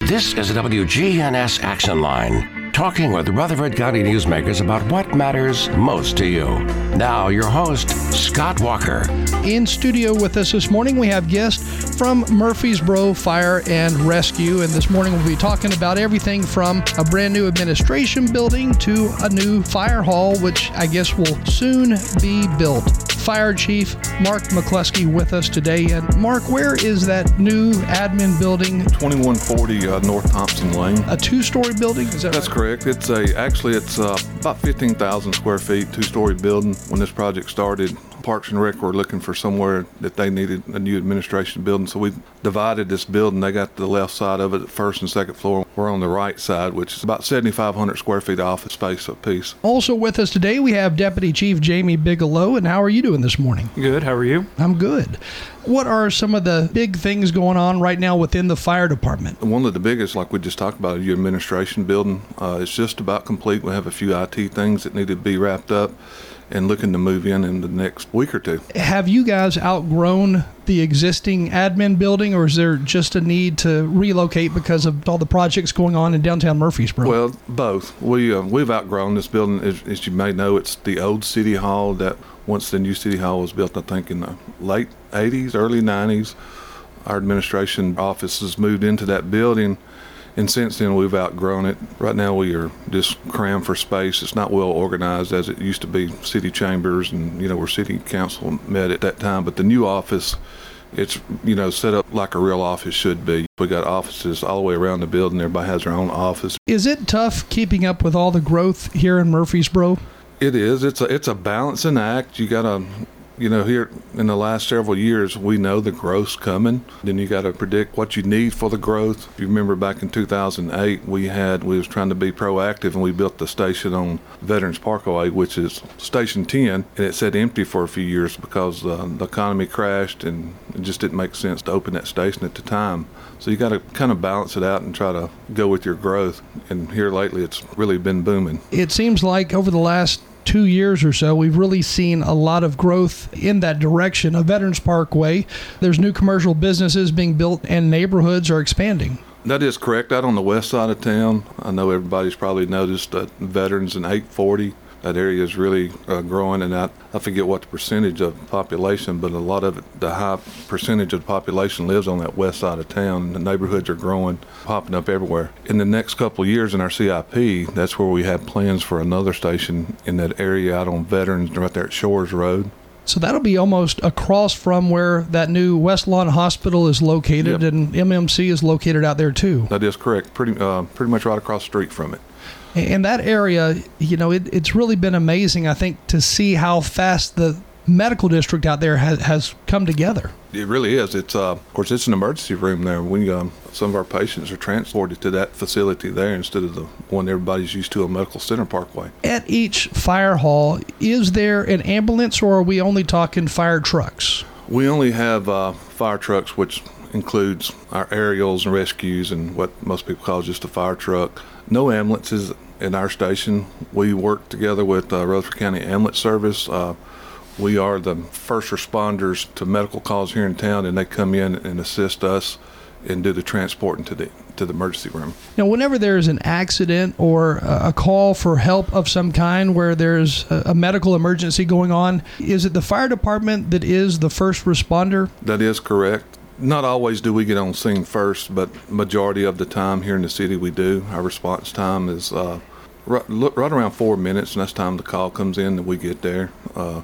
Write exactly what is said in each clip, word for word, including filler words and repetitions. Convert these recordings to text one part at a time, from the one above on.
This is the W G N S Action Line, talking with Rutherford County newsmakers about what matters most to you. Now, your host, Scott Walker. In studio with us this morning, we have guests from Murfreesboro Fire and Rescue. And this morning, we'll be talking about everything from a brand new administration building to a new fire hall, which I guess will soon be built. Fire Chief Mark McCluskey with us today. And Mark, where is that new admin building? twenty-one forty uh, North Thompson Lane. A two-story building? Is that That's right? correct. It's a actually it's uh, about fifteen thousand square feet, two-story building. When this project started, Parks and Rec were looking for somewhere that they needed a new administration building, so we divided this building. They got the left side of it, the first and second floor. We're on the right side, which is about seventy-five hundred square feet of office space apiece. Also with us today, we have Deputy Chief Jamie Bigelow. And how are you doing this morning? Good. How are you? I'm good. What are some of the big things going on right now within the fire department? One of the biggest, like we just talked about, your administration building. Uh, it's just about complete. We have a few I T things that need to be wrapped up and looking to move in in the next week or two. Have you guys outgrown the existing admin building, or is there just a need to relocate because of all the projects going on in downtown Murfreesboro? Well, both. We, uh, we've outgrown this building. As, as you may know, it's the old city hall that once the new city hall was built, I think in the late eighties, early nineties, our administration offices moved into that building. And since then, we've outgrown it. Right now, we are just crammed for space. It's not well organized as it used to be. City chambers and, you know, where city council met at that time. But the new office, it's, you know, set up like a real office should be. We got offices all the way around the building. Everybody has their own office. Is it tough keeping up with all the growth here in Murfreesboro? It is. It's a, it's a balancing act. You got to... You know, here in the last several years, we know the growth's coming. Then you got to predict what you need for the growth. If you remember back in two thousand eight, we had we was trying to be proactive, and we built the station on Veterans Parkway, which is Station ten, and it sat empty for a few years because uh, the economy crashed, and it just didn't make sense to open that station at the time. So you got to kind of balance it out and try to go with your growth. And here lately, it's really been booming. It seems like over the last two years or so, we've really seen a lot of growth in that direction of Veterans Parkway. There's new commercial businesses being built and neighborhoods are expanding. That is correct. Out on the west side of town, I know everybody's probably noticed that Veterans in eight forty, that area is really uh, growing, and I, I forget what the percentage of the population, but a lot of it, the high percentage of the population lives on that west side of town. The neighborhoods are growing, popping up everywhere. In the next couple of years in our C I P, that's where we have plans for another station in that area out on Veterans, right there at Shores Road. So that'll be almost across from where that new West Lawn Hospital is located, Yep. and M M C is located out there too. That is correct. Pretty, uh, pretty much right across the street from it. And that area, you know, it, it's really been amazing, I think, to see how fast the medical district out there has, has come together. It really is. It's uh, of course, it's an emergency room there. We um, some of our patients are transported to that facility there instead of the one everybody's used to on Medical Center Parkway. At each fire hall, is there an ambulance, or are we only talking fire trucks? We only have uh, fire trucks, which includes our aerials and rescues and what most people call just a fire truck. No ambulances in our station. We work together with uh, Rutherford County Ambulance Service. Uh, we are the first responders to medical calls here in town, and they come in and assist us and do the transporting to the to the emergency room. Now, whenever there's an accident or a call for help of some kind where there's a medical emergency going on, is it the fire department that is the first responder? That is correct. Not always do we get on scene first, but majority of the time here in the city we do. Our response time is uh, right, right around four minutes, and that's the time the call comes in that we get there. Uh,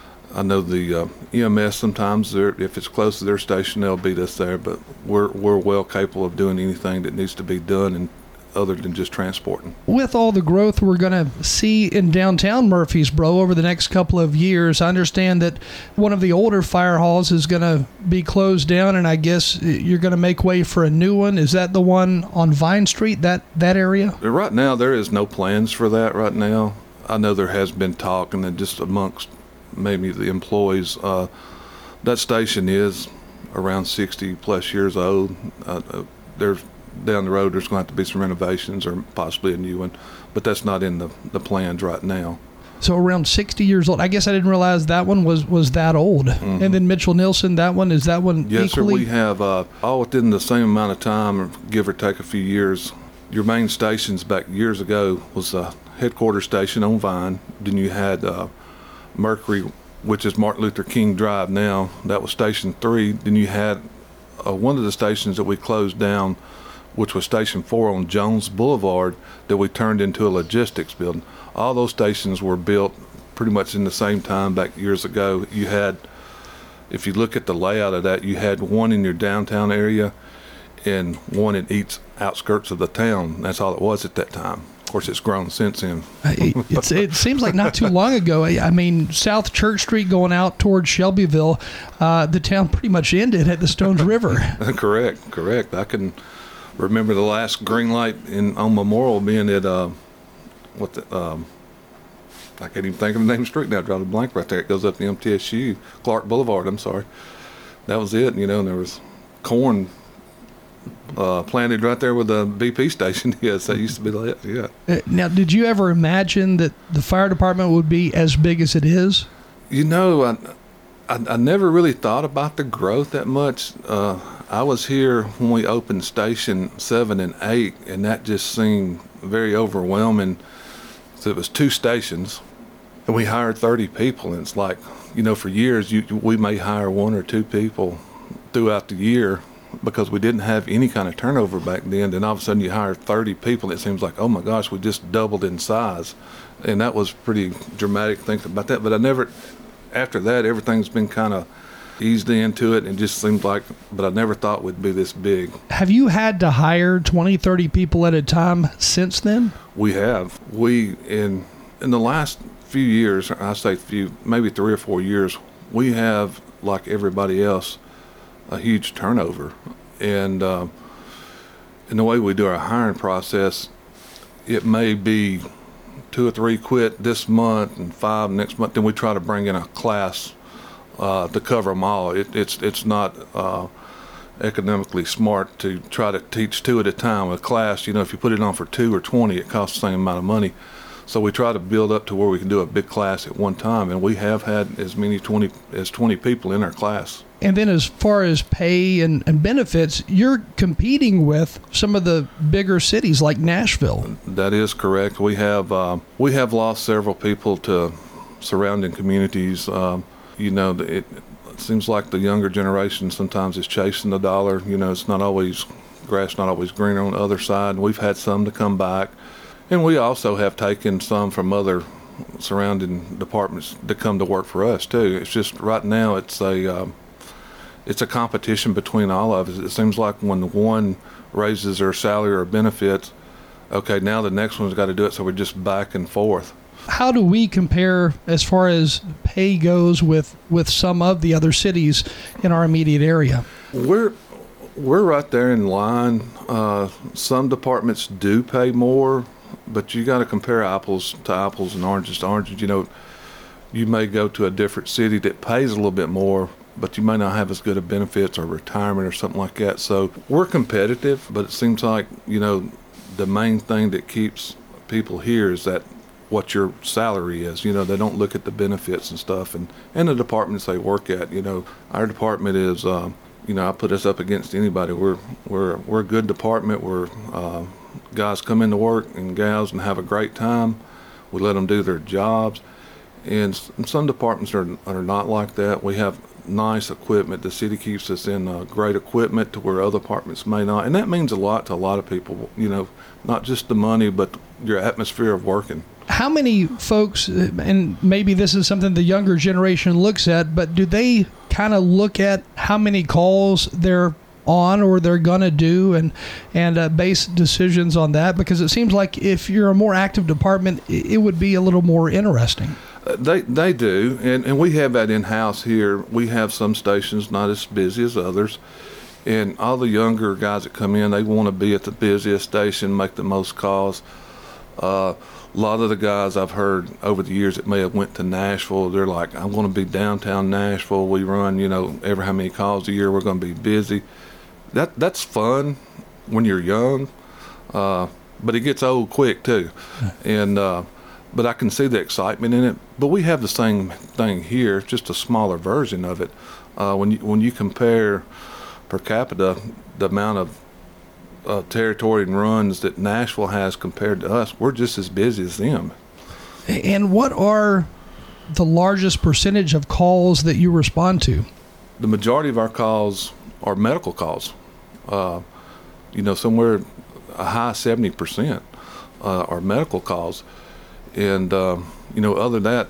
I know the uh, E M S sometimes, if it's close to their station, they'll beat us there, but we're we're well capable of doing anything that needs to be done, and other than just transporting. With all the growth we're going to see in downtown Murfreesboro over the next couple of years, I understand that one of the older fire halls is going to be closed down, and I guess you're going to make way for a new one. Is that the one on Vine Street, that, that area? Right now, there is no plans for that right now. I know there has been talk, and then just amongst maybe the employees, uh, that station is around sixty plus years old. Uh, there's down the road, there's going to have to be some renovations or possibly a new one, but that's not in the, the plans right now. So around sixty years old. I guess I didn't realize that one was, was that old. Mm-hmm. And then Mitchell Nilsson, that one, is that one yes, equally? Sir. We have, uh, all within the same amount of time, give or take a few years. Your main stations back years ago was the headquarters station on Vine. Then you had uh, Mercury, which is Martin Luther King Drive now. That was Station three. Then you had uh, one of the stations that we closed down, which was Station four on Jones Boulevard, that we turned into a logistics building. All those stations were built pretty much in the same time back years ago. You had, if you look at the layout of that, you had one in your downtown area and one in each outskirts of the town. That's all it was at that time. Of course, it's grown since then. it, it's, it seems like not too long ago. I mean, South Church Street going out towards Shelbyville, uh, the town pretty much ended at the Stones River. Correct, correct. I can remember the last green light in on Memorial being at uh, what the, um, I can't even think of the name of the street now. I draw a blank right there. It goes up to M T S U, Clark Boulevard. I'm sorry. That was it. You know, and there was corn uh, planted right there with the B P station. Yes, that used to be that. Yeah. Uh, now, did you ever imagine that the fire department would be as big as it is? You know, I I, I never really thought about the growth that much. Uh, I was here when we opened Station seven and eight, and that just seemed very overwhelming. So it was two stations, and we hired thirty people, and it's like, you know, for years you, we may hire one or two people throughout the year because we didn't have any kind of turnover back then. Then all of a sudden you hire thirty people, and it seems like, oh my gosh, we just doubled in size. And that was pretty dramatic thinking about that. But I never, after that, everything's been kind of eased into it, and it just seemed like, but I never thought we'd be this big. Have you had to hire twenty, thirty people at a time since then? We have. We, in in the last few years, I say few, maybe three or four years, we have, like everybody else, a huge turnover. And uh, in the way we do our hiring process, it may be two or three quit this month and five next month. Then we try to bring in a class uh, to cover them all. It, it's it's not uh, economically smart to try to teach two at a time. A class, you know, if you put it on for two or twenty, it costs the same amount of money. So we try to build up to where we can do a big class at one time, and we have had as many twenty as twenty people in our class. And then as far as pay and, and benefits, you're competing with some of the bigger cities like Nashville. That is correct. We have uh, we have lost several people to surrounding communities. Um, you know, it, it seems like the younger generation sometimes is chasing the dollar. You know, it's not always, grass not always greener on the other side. We've had some to come back. And we also have taken some from other surrounding departments to come to work for us too. It's just right now it's a um, it's a competition between all of us. It seems like when one raises their salary or benefits, okay, now the next one's got to do it. So we're just back and forth. How do we compare as far as pay goes with, with some of the other cities in our immediate area? We're we're right there in line. Uh, some departments do pay more, but you got to compare apples to apples and oranges to oranges. You know, you may go to a different city that pays a little bit more, but you may not have as good of benefits or retirement or something like that. So we're competitive, but it seems like, you know, the main thing that keeps people here is that what your salary is. You know, they don't look at the benefits and stuff, and, and the departments they work at. You know, our department is, um, you know, I put us up against anybody. We're we're we're a good department. We're uh, guys come into work and gals and have a great time. We let them do their jobs, and some departments are are not like that. We have nice equipment. The city keeps us in uh, great equipment to where other departments may not, and that means a lot to a lot of people. You know, not just the money, but your atmosphere of working. How many folks, and maybe this is something the younger generation looks at, but do they kind of look at how many calls they're on or they're going to do and and uh, base decisions on that? Because it seems like if you're a more active department, it would be a little more interesting. Uh, they they do, and, and we have that in-house here. We have some stations not as busy as others, and all the younger guys that come in, they want to be at the busiest station, make the most calls. Uh, a lot of the guys I've heard over the years that may have went to Nashville, they're like, I'm going to be downtown Nashville. We run, you know, every how many calls a year. We're going to be busy. That that's fun when you're young, uh, but it gets old quick too. And uh, but I can see the excitement in it. But we have the same thing here, just a smaller version of it. Uh, when you when you compare per capita the amount of uh, territory and runs that Nashville has compared to us, we're just as busy as them. And what are the largest percentage of calls that you respond to? The majority of our calls are medical calls. Uh, you know, somewhere a high seventy percent uh, are medical calls. And, uh, you know, other than that,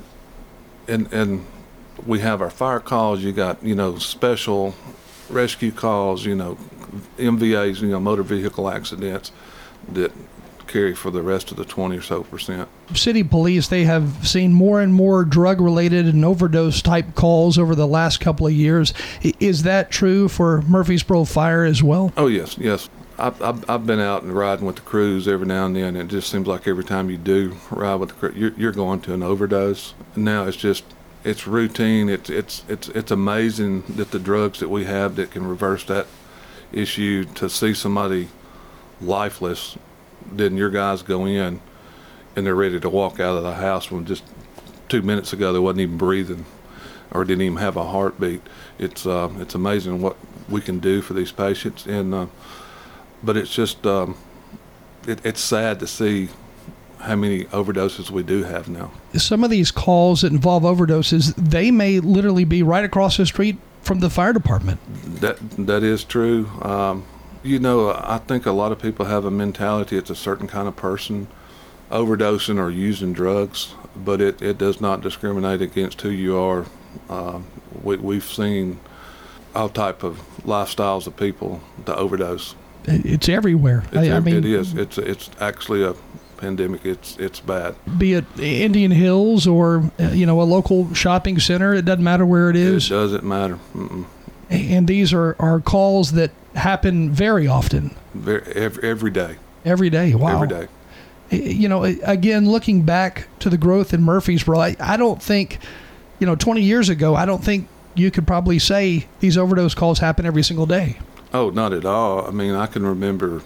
and, and we have our fire calls, you got, you know, special rescue calls, you know, M V As, you know, motor vehicle accidents that carry for the rest of the twenty or so percent. City police, they have seen more and more drug-related and overdose-type calls over the last couple of years. Is that true for Murfreesboro Fire as well? Oh, yes, yes. I've, I've, I've been out and riding with the crews every now and then, and it just seems like every time you do ride with the crew, you're, you're going to an overdose. Now it's just, it's routine. It's, it's, it's, it's amazing that the drugs that we have that can reverse that issue, to see somebody lifeless, then your guys go in and they're ready to walk out of the house when just two minutes ago they wasn't even breathing or didn't even have a heartbeat. It's uh, it's amazing what we can do for these patients, and uh, but it's just um, it, it's sad to see how many overdoses we do have now. Some of these calls that involve overdoses, they may literally be right across the street from the fire department. That that is true. Um, you know, I think a lot of people have a mentality it's a certain kind of person overdosing or using drugs, but it, it does not discriminate against who you are. Uh, we, we've seen all type of lifestyles of people to overdose. It's everywhere. It's, I, I mean, it is. It's it's actually a pandemic. It's it's bad. Be it Indian Hills or uh, you know, a local shopping center, it doesn't matter where it is. It doesn't matter. Mm-mm. And these are, are calls that happen very often. Very, every, every day. Every day. Wow. Every day. You know, again, looking back to the growth in Murfreesboro, I, I don't think, you know, twenty years ago, I don't think you could probably say these overdose calls happen every single day. Oh, not at all. I mean, I can remember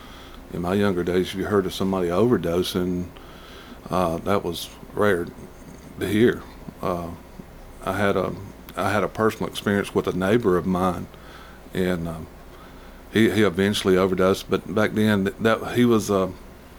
in my younger days, if you heard of somebody overdosing, uh, that was rare to hear. Uh, I had a I had a personal experience with a neighbor of mine, and um, he he eventually overdosed. But back then, that, that he was uh,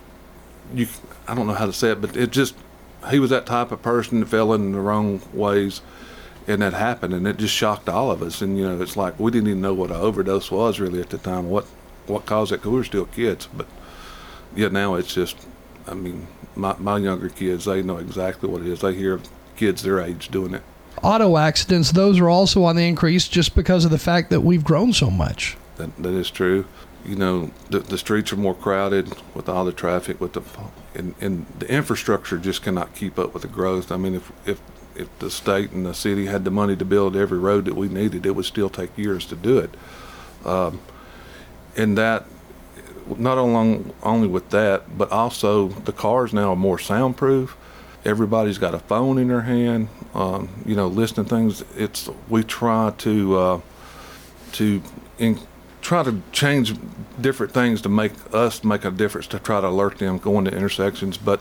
you I don't know how to say it, but it just he was that type of person that fell in the wrong ways, and that happened, and it just shocked all of us. And you know, it's like we didn't even know what an overdose was really at the time. What what caused it? Because we were still kids, but yeah, now it's just. I mean, my my younger kids, they know exactly what it is. They hear kids their age doing it. Auto accidents, those are also on the increase just because of the fact that we've grown so much. That, that is true. You know, the, the streets are more crowded with all the traffic, with the and, and the infrastructure just cannot keep up with the growth. I mean, if if if the state and the city had the money to build every road that we needed, it would still take years to do it. Um, and that, not only only with that, but also the cars now are more soundproof. Everybody's got a phone in their hand, um, you know, listening to things. It's we try to uh, to in, try to change different things to make us make a difference, to try to alert them going to intersections. But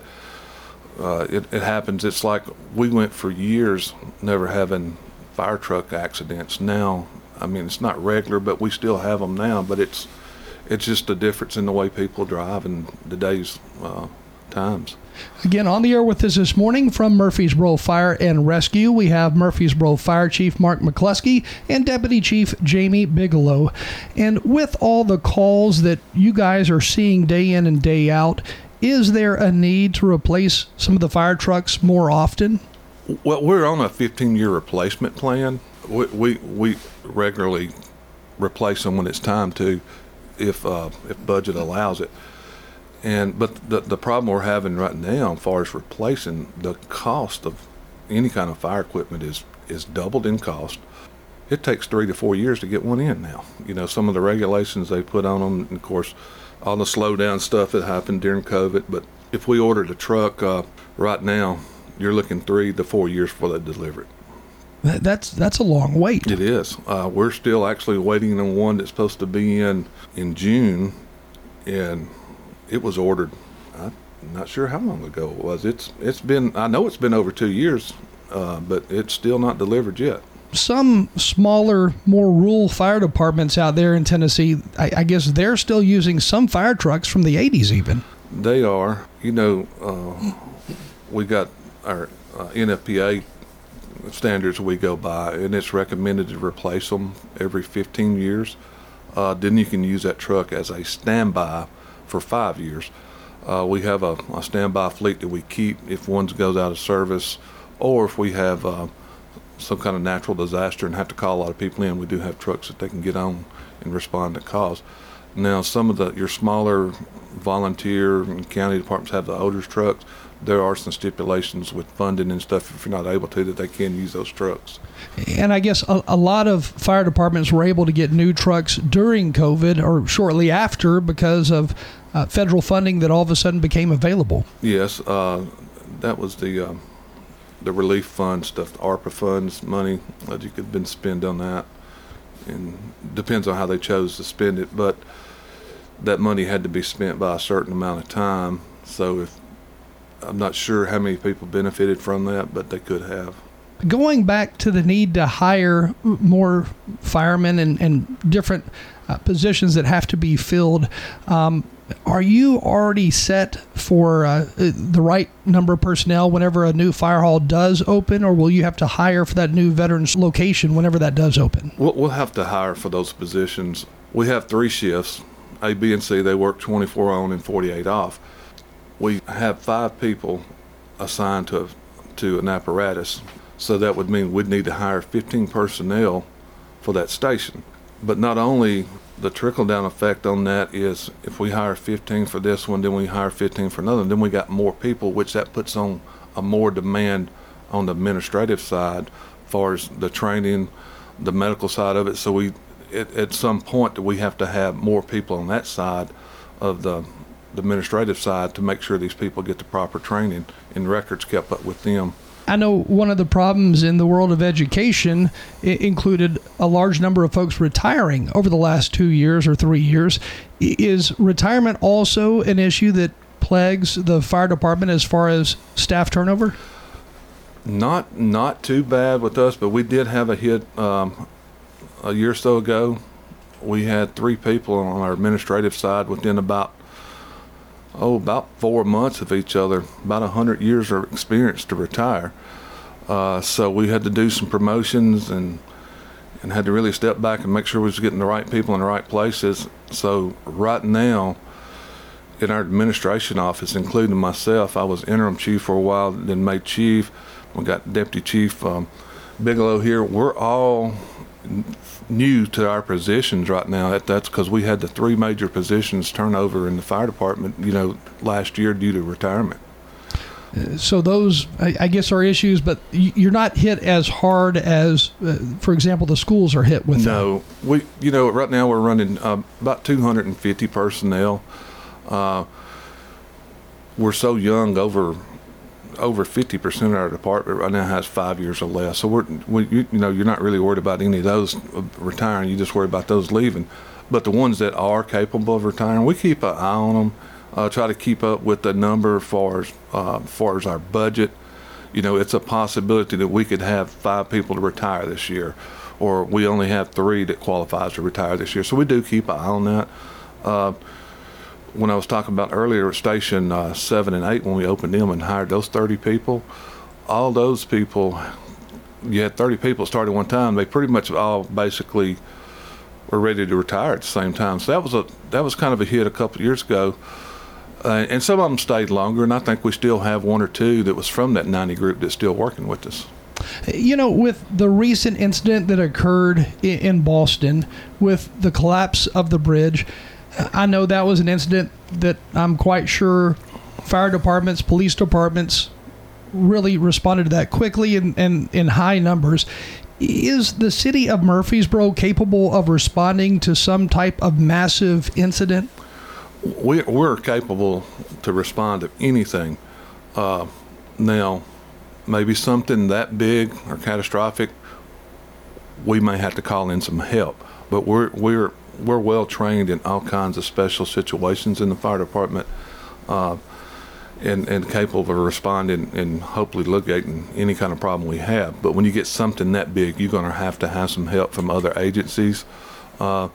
uh, it, it happens. It's like we went for years never having fire truck accidents. Now, I mean, it's not regular, but we still have them now. But it's it's just a difference in the way people drive in today's uh, times. Again, on the air with us this morning from Murfreesboro Fire and Rescue, we have Murfreesboro Fire Chief Mark McCluskey and Deputy Chief Jamie Bigelow. And with all the calls that you guys are seeing day in and day out, is there a need to replace some of the fire trucks more often? Well, we're on a fifteen-year replacement plan. We, we we regularly replace them when it's time to, if uh, if budget allows it. And but the the problem we're having right now, as far as replacing, the cost of any kind of fire equipment is is doubled in cost. It takes three to four years to get one in now. You know, some of the regulations they put on them, and of course, all the slowdown stuff that happened during COVID. But if we ordered a truck uh, right now, you're looking three to four years before they deliver it. That, that's that's a long wait. It is. Uh, we're still actually waiting on one that's supposed to be in in June, and it was ordered uh, not sure how long ago it was. It's it's been I know it's been over two years, uh, but it's still not delivered yet. Some smaller, more rural fire departments out there in Tennessee, I, I guess they're still using some fire trucks from the eighties even. They are. You know, uh, we got our uh, N F P A standards we go by, and it's recommended to replace them every fifteen years. Uh, then you can use that truck as a standby for five years. Uh, we have a, a standby fleet that we keep if one goes out of service, or if we have uh, some kind of natural disaster and have to call a lot of people in, we do have trucks that they can get on and respond to calls. Now, some of the your smaller volunteer and county departments have the Oders trucks. There are some stipulations with funding and stuff, if you're not able to, that they can use those trucks. And I guess a, a lot of fire departments were able to get new trucks during COVID or shortly after because of uh, federal funding that all of a sudden became available. Yes, uh, that was the uh, the relief fund stuff, the ARPA funds money that you could been spend on that. And depends on how they chose to spend it, but that money had to be spent by a certain amount of time. So if I'm not sure how many people benefited from that, but they could have. Going back to the need to hire more firemen and, and different uh, positions that have to be filled, um, are you already set for uh, the right number of personnel whenever a new fire hall does open, or will you have to hire for that new veterans location whenever that does open? We'll, we'll have to hire for those positions. We have three shifts, A, B, and C. They work twenty-four on and forty-eight off. We have five people assigned to to an apparatus, so that would mean we'd need to hire fifteen personnel for that station. But not only the trickle-down effect on that is if we hire fifteen for this one, then we hire fifteen for another, then we got more people, which that puts on a more demand on the administrative side as far as the training, the medical side of it. So we, at, at some point, we have to have more people on that side of the the administrative side to make sure these people get the proper training and records kept up with them. I know one of the problems in the world of education I- included a large number of folks retiring over the last two years or three years. I- Is retirement also an issue that plagues the fire department as far as staff turnover? Not not too bad with us, but we did have a hit um, a year or so ago. We had three people on our administrative side within about oh, about four months of each other, about a hundred years of experience to retire. Uh, so we had to do some promotions and and had to really step back and make sure we was getting the right people in the right places. So right now, in our administration office, including myself, I was interim chief for a while, then made chief. We got deputy chief um, Bigelow here. We're all new to our positions right now. That, that's because we had the three major positions turnover in the fire department, you know, last year due to retirement. So those, I, I guess, are issues, but you're not hit as hard as, uh, for example, the schools are hit with. No, them. we, you know, right now we're running uh, about two hundred fifty personnel. Uh, we're so young, over over fifty percent of our department right now has five years or less. So we're, we, you, you know, you're not really worried about any of those retiring. You just worry about those leaving. But the ones that are capable of retiring, we keep an eye on them. Uh, try to keep up with the number as far as, uh, as far as our budget. You know, it's a possibility that we could have five people to retire this year, or we only have three that qualifies to retire this year. So we do keep an eye on that. Uh, when I was talking about earlier, Station uh, seven and eight, when we opened them and hired those thirty people, all those people, you had thirty people started one time. They pretty much all basically were ready to retire at the same time. So that was a that was kind of a hit a couple of years ago. Uh, and some of them stayed longer, and I think we still have one or two that was from that ninety group that's still working with us. You know, with the recent incident that occurred in Boston with the collapse of the bridge, I know that was an incident that I'm quite sure fire departments, police departments really responded to that quickly and, and in high numbers. Is the city of Murfreesboro capable of responding to some type of massive incident? We, we're capable to respond to anything. Uh, now, maybe something that big or catastrophic, we may have to call in some help. But we're we're we're well trained in all kinds of special situations in the fire department. Uh, and, and capable of responding and hopefully litigating any kind of problem we have. But when you get something that big, you're going to have to have some help from other agencies. Uh,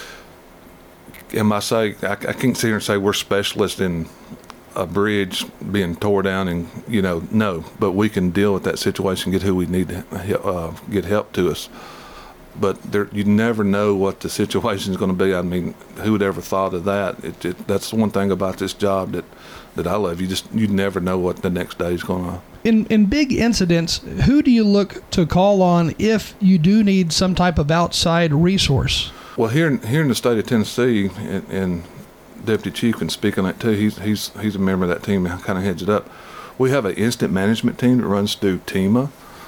and I say, I, I can't sit here and say we're specialists in a bridge being tore down and, you know, no, but we can deal with that situation, get who we need to uh, get help to us. But there, you never know what the situation is going to be. I mean, who would ever thought of that? It, it, that's one thing about this job that, that I love. You just you never know what the next day is going to. In in big incidents, who do you look to call on if you do need some type of outside resource? Well, here in, here in the state of Tennessee, and, and Deputy Chief can speak on that too. He's he's he's a member of that team and kind of heads it up. We have an incident management team that runs through TEMA.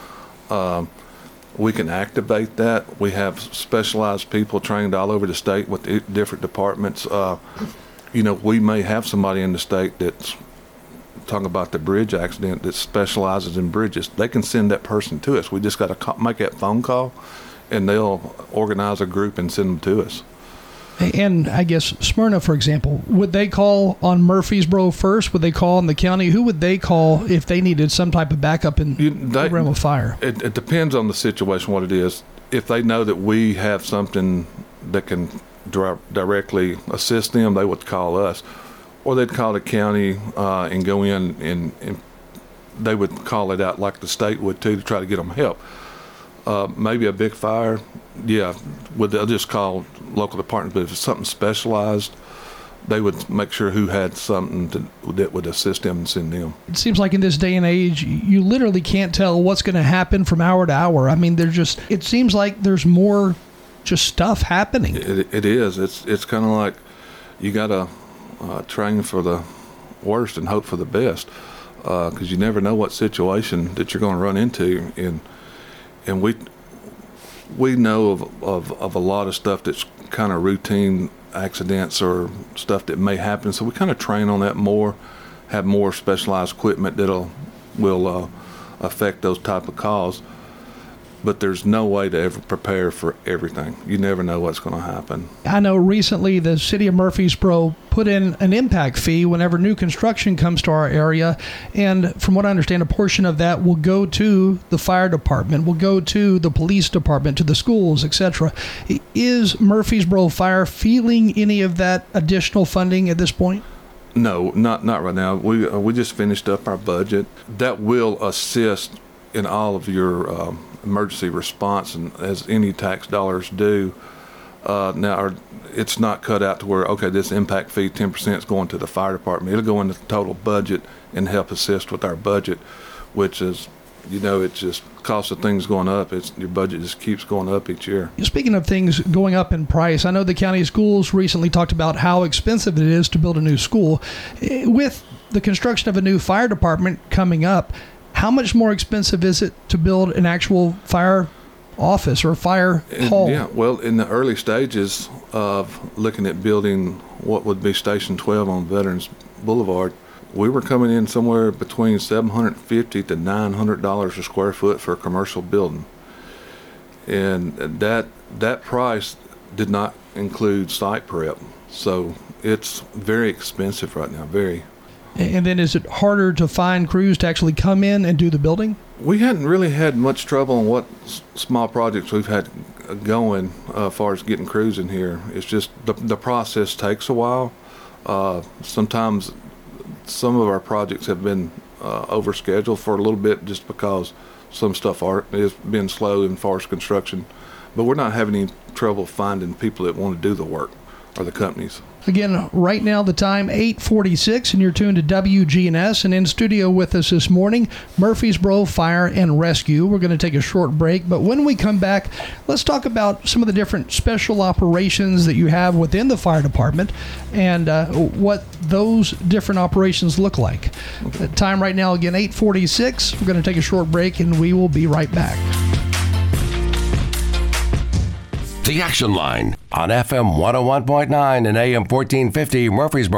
Um, We can activate that. We have specialized people trained all over the state with the different departments. Uh, you know, we may have somebody in the state that's talking about the bridge accident that specializes in bridges. They can send that person to us. We just got to make that phone call, and they'll organize a group and send them to us. And I guess Smyrna, for example, would they call on Murfreesboro first? Would they call on the county? Who would they call if they needed some type of backup in you, they, the realm of fire? It, it depends on the situation, what it is. If they know that we have something that can dri- directly assist them, they would call us. Or they'd call the county uh, and go in and, and they would call it out like the state would too to try to get them help. Uh, maybe a big fire, yeah, would they'll just call local departments, but if it's something specialized, they would make sure who had something to, that would assist them and send them. It seems like in this day and age, you literally can't tell what's going to happen from hour to hour. I mean, there's just, it seems like there's more just stuff happening. It, it is. It's it's kind of like you got to uh, train for the worst and hope for the best, because uh, you never know what situation that you're going to run into. And and we we know of, of, of a lot of stuff that's kind of routine accidents or stuff that may happen, so we kind of train on that more, have more specialized equipment that'll will uh, affect those type of calls. But there's no way to ever prepare for everything. You never know what's going to happen. I know recently the city of Murfreesboro put in an impact fee whenever new construction comes to our area. And from what I understand, a portion of that will go to the fire department, will go to the police department, to the schools, et cetera. Is Murfreesboro Fire feeling any of that additional funding at this point? No, not not right now. We uh, we just finished up our budget. That will assist in all of your um, emergency response, and as any tax dollars do. Uh, now, our, it's not cut out to where, okay, this impact fee, ten percent is going to the fire department. It'll go into the total budget and help assist with our budget, which is, you know, it's just cost of things going up. It's your budget just keeps going up each year. Speaking of things going up in price, I know the county schools recently talked about how expensive it is to build a new school. With the construction of a new fire department coming up, how much more expensive is it to build an actual fire office or fire hall? Yeah, well, in the early stages of looking at building what would be Station twelve on Veterans Boulevard, we were coming in somewhere between seven hundred fifty dollars to nine hundred dollars a square foot for a commercial building. And that that price did not include site prep. So it's very expensive right now, very. And then is it harder to find crews to actually come in and do the building? We hadn't really had much trouble on what s- small projects we've had going uh, as far as getting crews in here. It's just the, the process takes a while. Uh, sometimes some of our projects have been uh, overscheduled for a little bit just because some stuff are, is being slow in far as construction. But we're not having any trouble finding people that want to do the work, or the companies. Again, right now the time eight forty-six, and you're tuned to W G N S. And in studio with us this morning, Murfreesboro Fire and Rescue. We're going to take a short break, but when we come back, let's talk about some of the different special operations that you have within the fire department and uh, what those different operations look like. Okay. The time right now, again, eight forty-six. We're going to take a short break, and we will be right back. The Action Line on F M one oh one point nine and A M fourteen fifty Murfreesboro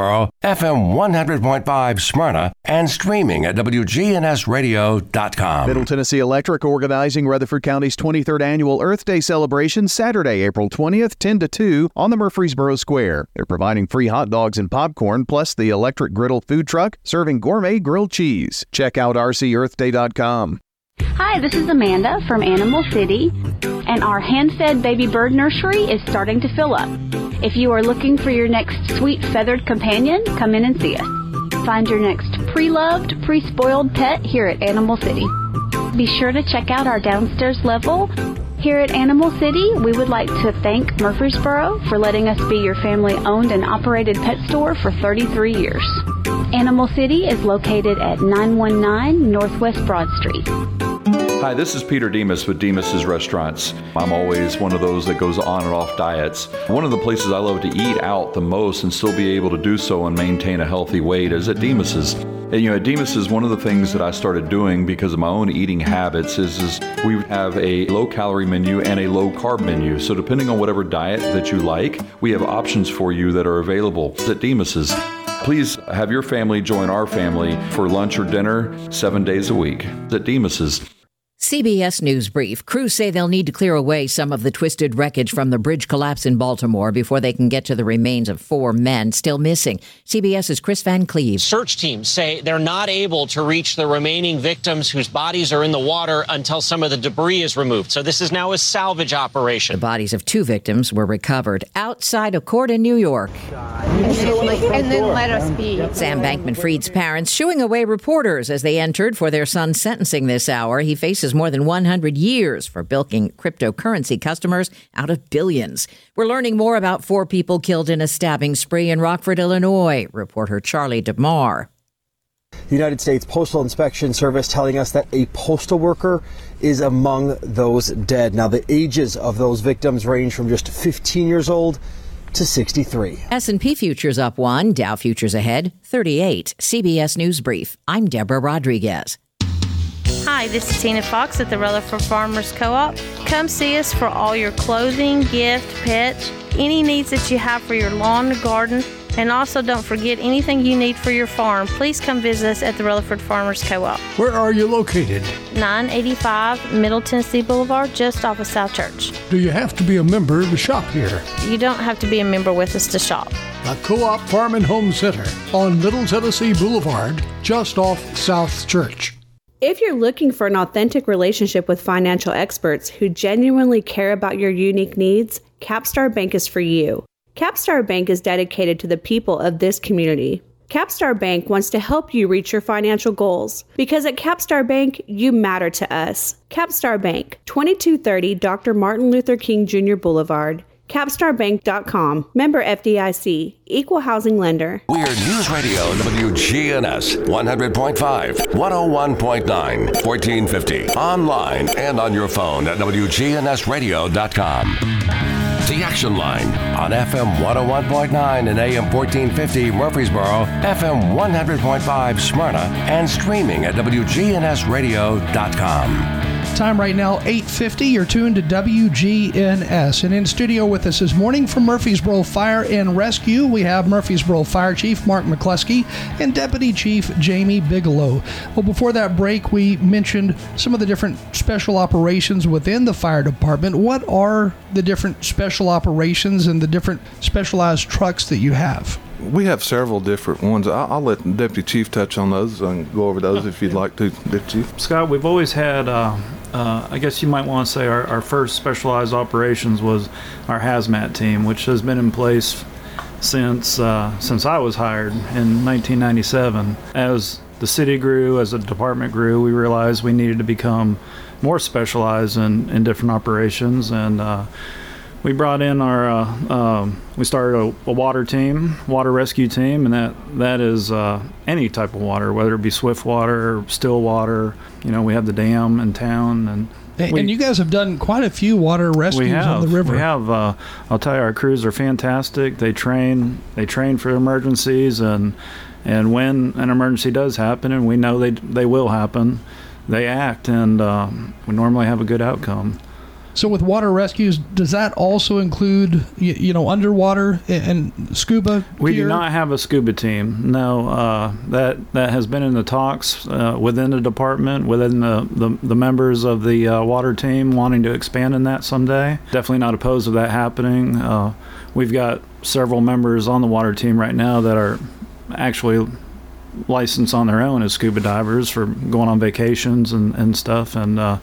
F M one hundred point five Smyrna, and streaming at W G N S radio dot com. Middle Tennessee Electric organizing Rutherford County's twenty-third annual Earth Day celebration Saturday, April twentieth, ten to two on the Murfreesboro Square. They're providing free hot dogs and popcorn, plus the electric griddle food truck serving gourmet grilled cheese. Check out R C earth day dot com. Hi, this is Amanda from Animal City, and our hand-fed baby bird nursery is starting to fill up. If you are looking for your next sweet feathered companion, come in and see us. Find your next pre-loved, pre-spoiled pet here at Animal City. Be sure to check out our downstairs level. Here at Animal City, we would like to thank Murfreesboro for letting us be your family-owned and operated pet store for thirty-three years. Animal City is located at nine one nine Northwest Broad Street. Hi, this is Peter Demas with Demas's Restaurants. I'm always one of those that goes on and off diets. One of the places I love to eat out the most and still be able to do so and maintain a healthy weight is at Demas's. And, you know, at Demas's, one of the things that I started doing because of my own eating habits is, is we have a low-calorie menu and a low-carb menu. So depending on whatever diet that you like, we have options for you that are available at Demas's. Please have your family join our family for lunch or dinner seven days a week at Demas's. C B S News Brief. Crews say they'll need to clear away some of the twisted wreckage from the bridge collapse in Baltimore before they can get to the remains of four men still missing. CBS's Chris Van Cleve. Search teams say they're not able to reach the remaining victims whose bodies are in the water until some of the debris is removed. So this is now a salvage operation. The bodies of two victims were recovered outside a court in New York. And then, and then let us be. Sam Bankman-Fried's parents shooing away reporters as they entered for their son's sentencing this hour. He faces more than one hundred years for bilking cryptocurrency customers out of billions. We're learning more about four people killed in a stabbing spree in Rockford, Illinois. Reporter Charlie DeMar. The United States Postal Inspection Service telling us that a postal worker is among those dead. Now, the ages of those victims range from just fifteen years old to sixty-three. S and P futures up one, Dow futures ahead, thirty-eight. C B S News Brief. I'm Deborah Rodriguez. Hi, this is Tina Fox at the Rutherford Farmers Co-op. Come see us for all your clothing, gift, pets, any needs that you have for your lawn and garden. And also don't forget anything you need for your farm. Please come visit us at the Rutherford Farmers Co-op. Where are you located? nine eighty-five Middle Tennessee Boulevard, just off of South Church. Do you have to be a member to shop here? You don't have to be a member with us to shop. The Co-op Farm and Home Center on Middle Tennessee Boulevard, just off South Church. If you're looking for an authentic relationship with financial experts who genuinely care about your unique needs, Capstar Bank is for you. Capstar Bank is dedicated to the people of this community. Capstar Bank wants to help you reach your financial goals because at Capstar Bank, you matter to us. Capstar Bank, twenty-two thirty Doctor Martin Luther King Junior Boulevard. Capstar Bank dot com. Member F D I C. Equal housing lender. We're News Radio W G N S one hundred point five, one oh one point nine, fourteen fifty. Online and on your phone at W G N S radio dot com. The Action Line on F M one oh one point nine and A M fourteen fifty Murfreesboro, F M one hundred point five Smyrna, and streaming at W G N S radio dot com. Time right now, eight fifty. You're tuned to W G N S. And in studio with us this morning from Murfreesboro Fire and Rescue, we have Murfreesboro Fire Chief Mark McCluskey and Deputy Chief Jamie Bigelow. Well, before that break, we mentioned some of the different special operations within the fire department. What are the different special operations and the different specialized trucks that you have? We have several different ones. I'll, I'll let the Deputy Chief touch on those and go over those if you'd like to, Deputy Chief. Scott, we've always had, uh, uh, I guess you might want to say our, our first specialized operations was our hazmat team, which has been in place since uh, since I was hired in nineteen ninety-seven. As the city grew, as the department grew, we realized we needed to become more specialized in, in different operations, and uh, we brought in our, uh, um, we started a, a water team, water rescue team, and that, that is uh, any type of water, whether it be swift water, still water. You know, we have the dam in town. And And, we, and you guys have done quite a few water rescues have, on the river. We have. Uh, I'll tell you, our crews are fantastic. They train, they train for emergencies, and and when an emergency does happen, and we know they they will happen, they act, and um, we normally have a good outcome. So with water rescues, does that also include, you, you know, underwater and, and scuba We gear? do not have a scuba team. No, uh, that that has been in the talks uh, within the department, within the, the, the members of the uh, water team wanting to expand in that someday. Definitely not opposed to that happening. Uh, we've got several members on the water team right now that are actually licensed on their own as scuba divers for going on vacations and, and stuff. And uh,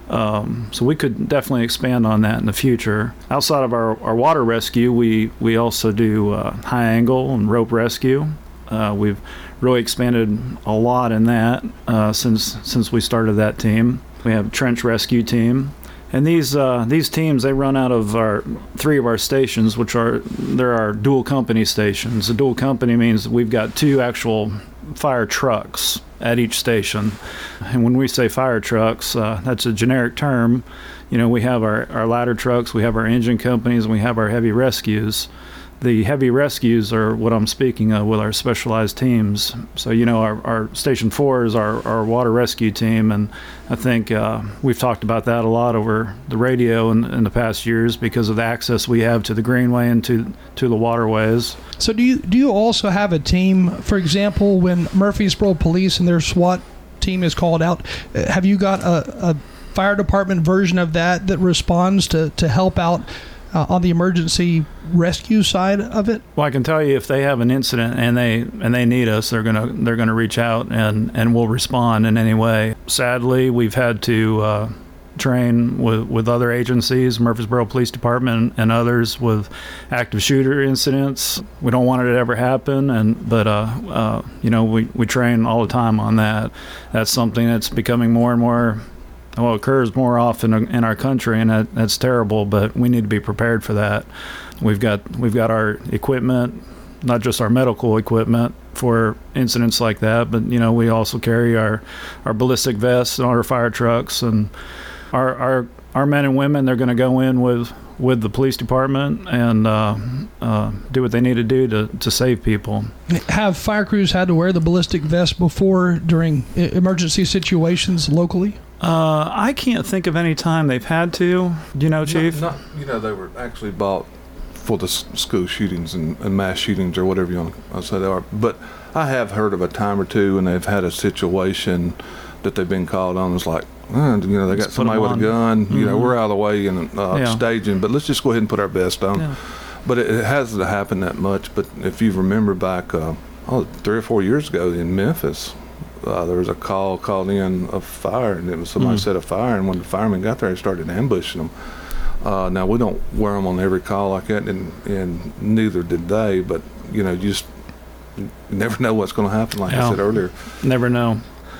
um, so we could definitely expand on that in the future. Outside of our, our water rescue, we, we also do uh, high angle and rope rescue. Uh, we've really expanded a lot in that uh, since since we started that team. We have a trench rescue team. And these uh, these teams, they run out of our three of our stations, which are there are dual company stations. A dual company means we've got two actual fire trucks at each station. And when we say fire trucks, uh, that's a generic term. You know, we have our, our ladder trucks, we have our engine companies, and we have our heavy rescues. The heavy rescues are what I'm speaking of with our specialized teams. So, you know, our, our Station four is our, our water rescue team, and I think uh, we've talked about that a lot over the radio in, in the past years because of the access we have to the Greenway and to, to the waterways. So do you do you also have a team, for example, when Murfreesboro Police and their SWAT team is called out, have you got a, a fire department version of that that responds to, to help out Uh, on the emergency rescue side of it? Well, I can tell you if they have an incident and they and they need us, they're gonna they're gonna reach out and, and we'll respond in any way. Sadly, we've had to uh, train with, with other agencies, Murfreesboro Police Department and others, with active shooter incidents. We don't want it to ever happen, and but uh, uh, you know we, we train all the time on that. That's something that's becoming more and more. Well, it occurs more often in our country, and that, that's terrible. But we need to be prepared for that. We've got we've got our equipment, not just our medical equipment for incidents like that, but you know we also carry our, our ballistic vests on our fire trucks, and our our our men and women. They're going to go in with with the police department and uh, uh, do what they need to do to to save people. Have fire crews had to wear the ballistic vest before during emergency situations locally? Uh, I can't think of any time they've had to. Do you know, Chief? Not, not, you know, they were actually bought for the s- school shootings and, and mass shootings or whatever you want to say they are. But I have heard of a time or two when they've had a situation that they've been called on. It's like, uh, you know, they got Let's somebody with on. a gun. Mm-hmm. You know, we're out of the way and uh, Yeah. staging, but let's just go ahead and put our best on. Yeah. But it, it hasn't happened that much. But if you remember back, uh, oh, three or four years ago in Memphis, Uh, there was a call called in of fire, and it was somebody Mm. set a fire, and when the firemen got there, they started ambushing them. Uh, now, we don't wear them on every call like that, and, and neither did they, but, you know, you just you never know what's going to happen, like Yeah. I said earlier. Never know.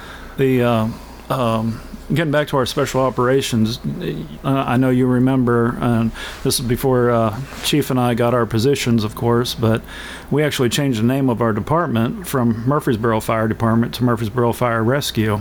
The uh, um, getting back to our special operations, uh, I know you remember, uh, this is before uh, Chief and I got our positions, of course, but we actually changed the name of our department from Murfreesboro Fire Department to Murfreesboro Fire Rescue.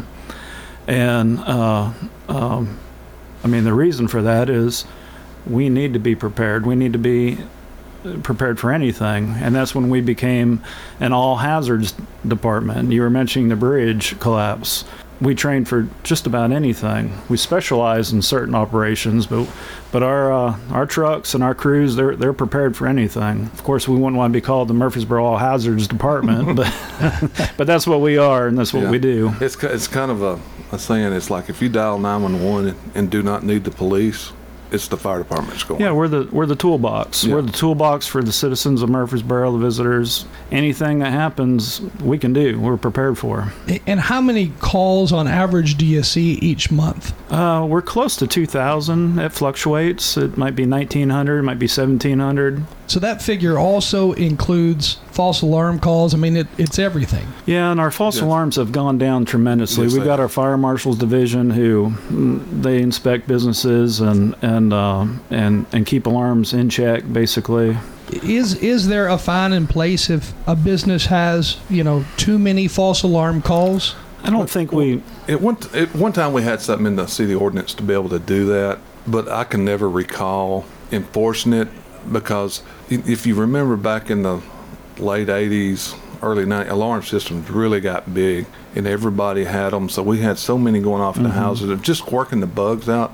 And, uh, um, I mean, the reason for that is we need to be prepared. We need to be prepared for anything, and that's when we became an all hazards department. You were mentioning the bridge collapse. We train for just about anything. We specialize in certain operations, but but our uh, our trucks and our crews, they're they're prepared for anything. Of course, we wouldn't want to be called the Murfreesboro All Hazards Department, but but that's what we are, and that's what Yeah. we do. It's ki- it's kind of a, a saying. It's like if you dial nine one one and, and do not need the police, it's the fire department's going. Yeah, we're the we're the toolbox. Yeah. We're the toolbox for the citizens of Murfreesboro, the visitors. Anything that happens, we can do. We're prepared for. And how many calls on average do you see each month? Uh, we're close to two thousand. It fluctuates. It might be nineteen hundred, it might be seventeen hundred. So that figure also includes false alarm calls. I mean, it, it's everything. Yeah, and our false Yes. alarms have gone down tremendously. Yes, We've they got have. our fire marshals division who mm, they inspect businesses and and uh, and and keep alarms in check, basically. Is is there a fine in place if a business has, you know, too many false alarm calls? I don't think we. At one, t- at one time, we had something in the city ordinance to be able to do that, but I can never recall enforcing it because i- if you remember back in the late eighties, early nineties, alarm systems really got big and everybody had them. So we had so many going off in the houses of just working the bugs out.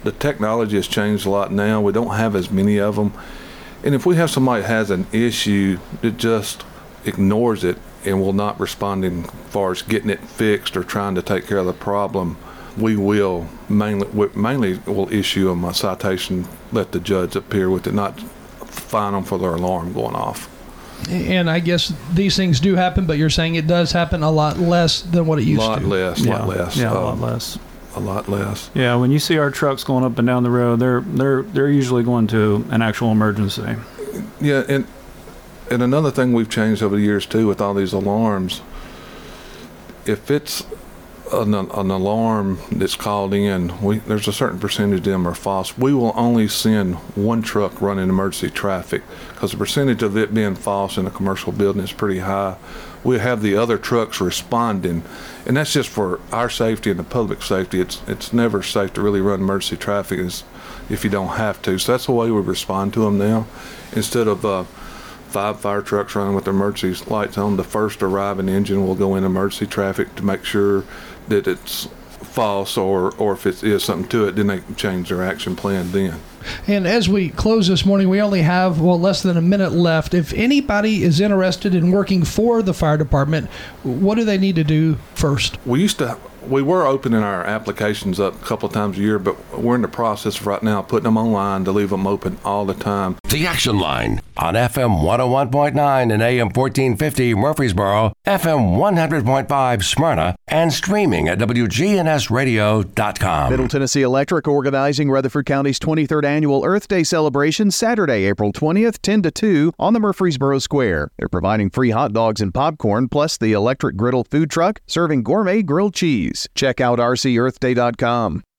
The technology has changed a lot now. We don't have as many of them. And if we have somebody that has an issue that just ignores it and will not respond as far as getting it fixed or trying to take care of the problem, we will mainly we mainly will issue them a citation, let the judge appear with it, not fine them for their alarm going off. And I guess these things do happen, but you're saying it does happen a lot less than what it used to. A lot to. less, a yeah. lot less. Yeah, a um, lot less. A lot less. Yeah, when you see our trucks going up and down the road, they're they're they're usually going to an actual emergency. Yeah, and and another thing we've changed over the years too with all these alarms, if it's an, an alarm that's called in, we, there's a certain percentage of them are false. We will only send one truck running emergency traffic because the percentage of it being false in a commercial building is pretty high. We have the other trucks responding, and that's just for our safety and the public safety. It's it's never safe to really run emergency traffic if you don't have to. So that's the way we respond to them now. Instead of uh, five fire trucks running with emergency lights on, the first arriving engine will go in emergency traffic to make sure that it's false, or, or if it is something to it, then they can change their action plan then. And as we close this morning, we only have, well, less than a minute left. If anybody is interested in working for the fire department, what do they need to do first? We used to, we were opening our applications up a couple of times a year, but we're in the process right now of putting them online to leave them open all the time. The Action Line on F M one oh one point nine and A M fourteen fifty Murfreesboro, F M one hundred point five Smyrna, and streaming at W G N S radio dot com. Middle Tennessee Electric organizing Rutherford County's twenty-third Annual Earth Day celebration Saturday, April twentieth, ten to two on the Murfreesboro Square. They're providing free hot dogs and popcorn, plus the electric griddle food truck serving gourmet grilled cheese. Check out R C earth day dot com.